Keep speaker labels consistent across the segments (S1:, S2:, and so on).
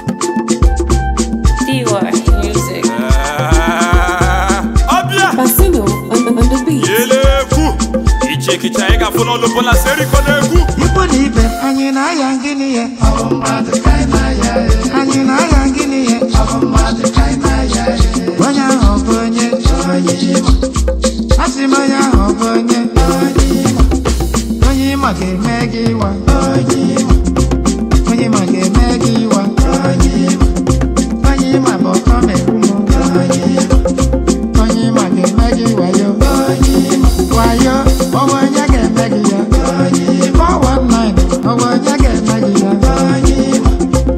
S1: Diwa music.
S2: Abia
S1: Pasino on the beat.
S2: Yeleku Icheki chaega funo lupo la seri konegu
S3: Ipo libe anyina yangini ye Abomate kaina ya Anyina yangini ye Abomate kaina ya Wanya hobonye Onyima Asimanya hobonye Onyima Onyima ke megi wa Onyima Onyima ke megi wa Onyima Onyima boko megumo Onyima Onyima ke megi wa yo Onyima Wayo Owanya ke megi ya Onyima 419 Owanya ke megi ya Onyima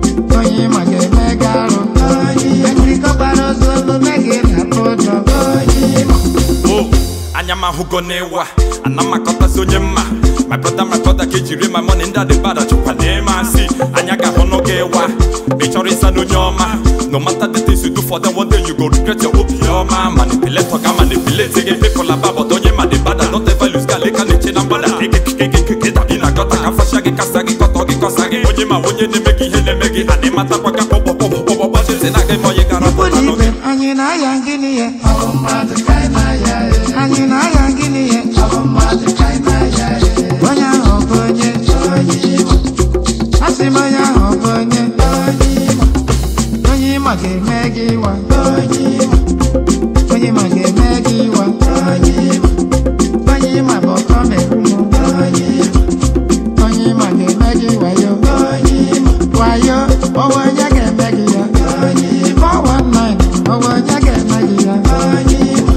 S3: Onyima ke megaro Onyima Ekriko baro solo megi na podo Onyima
S2: Oh, anyama hugo newa Anama kota sonyema My brother kejiri my money nda de bada chukwa nema Si, anyaga hono gewa Nature is no nyoma No matter the things you do for them one day you go regret your opioma Manipulate toga manipulate people about donye ma de bada Don't ever lose galeka neche na bada Keke tabina gota kafasha ge kasagi koto ge kosagi Onye ma onye ne megi hene megi Animata kwa ka popo Bajete na ge moye gara
S3: Ipo libe anyina yangini ye Abomate kaina ya Anyina yangini ye Abomate kaina ya Wanya hobonye Onyima Asimanya hobonye Onyima Onyima ke megi wa Onyima Onyima ke megi wa Onyima Onyima boko megumo Onyima Onyima ke megi wa yo Onyima Wayo Owanya ke megi ya Onyima 419 Owanya ke megi ya Onyima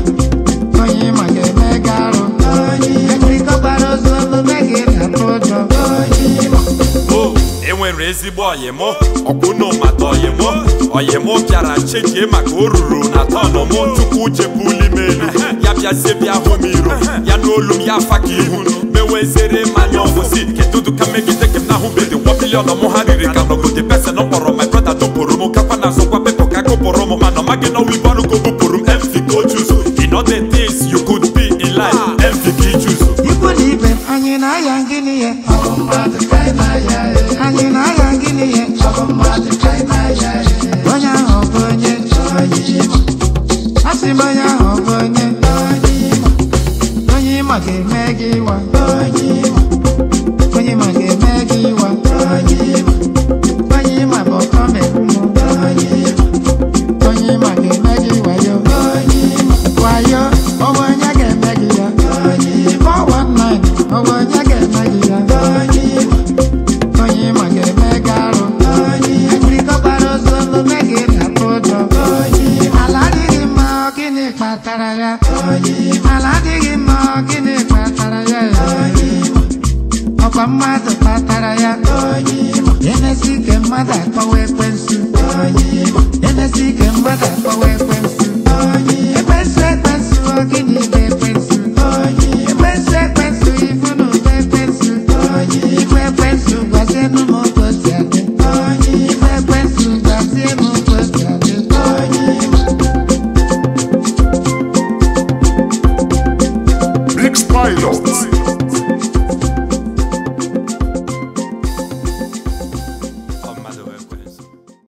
S3: Onyima ke megaro Onyima Ekriko baro solo megi na podo Onyima
S2: Oh, enwere ezigbo oyimo Okuno mata oyimo bịara chejie maka oruru na tọnụ mụ Chukwu chebuli melu ya bịazie bịa hụ m iro ya n'olu m ya afa ka ihu mewezere manya ọgwụsi kedudu ka megide kem na ahụbedi 1 billion mụ ha riri ka nọgode pesen kpọrọ my brother tụpụrụ m kakwa na azụkwa pepo ka kụpụrụ m mana ọmaghị na ọwụ ibeọrụ ka o bupụrụ m MV ka o chuzo you know the things you could be in life MV ka i chuzo
S3: Ipo libe anyina yangini ye Abomate kaina ya Anyina yangini ye Abomate kaina ya Wanya hobonye Onyima Asimanya hobonye Onyima Onyima ke megi wa Onyima Onyima ke megi wa Onyima Onyima boko megumo Onyima Onyima ke megi wa yo Onyima Wayo Owanya ke megi ya Onyima 419 Owanya ke megi ya Onyima Onyima ke megaro Onyima Ekriko baro solo megi na podo Onyima Aladigi ma okini kpatara ya Onyima Aladigi ma okini kpatara ya Onyima Ọkwa mmadụ kpatara ya Onyima Enesi ke mmadụ akpọwa ekwensu Onyima Enesi ke mmadụ akpọwa ekwensu Onyima Ekwensu okini ibe